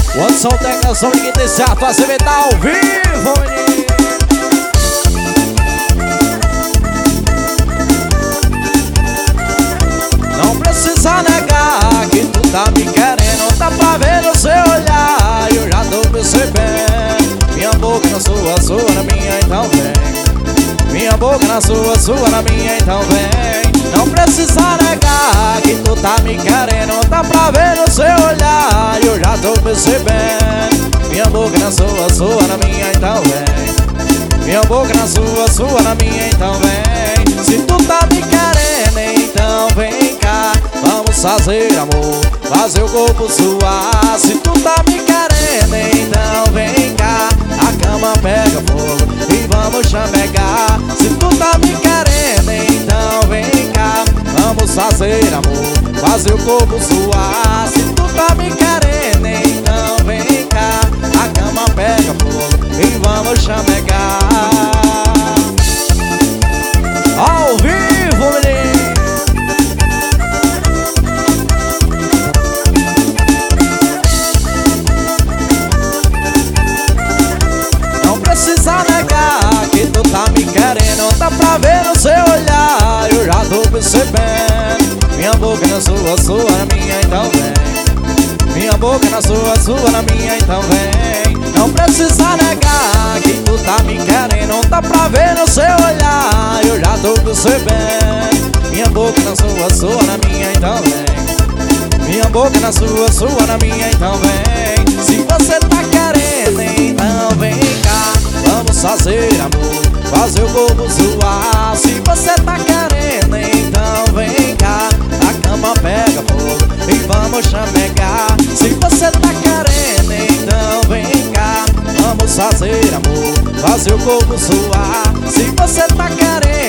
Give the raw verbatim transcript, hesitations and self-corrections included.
O Anderson Tecnação de Quinta e Certo, a C B tá ao vivo, menino. Não precisa negar que tu tá me querendo, tá pra ver no seu olhar, eu já tô percebendo. Minha boca na sua, sua na minha, então vem. Minha boca na sua, sua na minha, então vem. Não precisa negar que tu tá me querendo, tá pra ver no seu olhar, eu já tô percebendo. Minha boca na sua, sua na minha, então vem. Minha boca na sua, sua na minha, então vem. Se tu tá me querendo, então vem cá, vamos fazer amor, fazer o corpo suar. Se tu tá me querendo, então vem cá, a cama pega fogo e vamos chamegar. Se tu tá me querendo, então vem cá, vamos fazer amor, fazer o corpo suar. Se tu tá me querendo, então vem cá, a cama pega fogo e vamos chamegar. Ao vivo, menino. Não precisa negar que tu tá me querendo, tá pra ver no seu olhar, eu já tô percebendo. Minha boca na sua, sua na minha, então vem. Minha boca na sua, sua na minha, então vem. Não precisa negar que tu tá me querendo, tá pra ver no seu olhar, eu já tô percebendo. Minha boca na sua, sua na minha, então vem. Minha boca na sua, sua na minha, então vem. Se você tá querendo, então vem cá, vamos fazer amor, fazer o corpo suar. Se você tá querendo, então vem cá, a cama pega fogo e vamos chamegar. Se você tá querendo, então vem cá, vamos fazer amor, fazer o corpo suar. Se você tá querendo,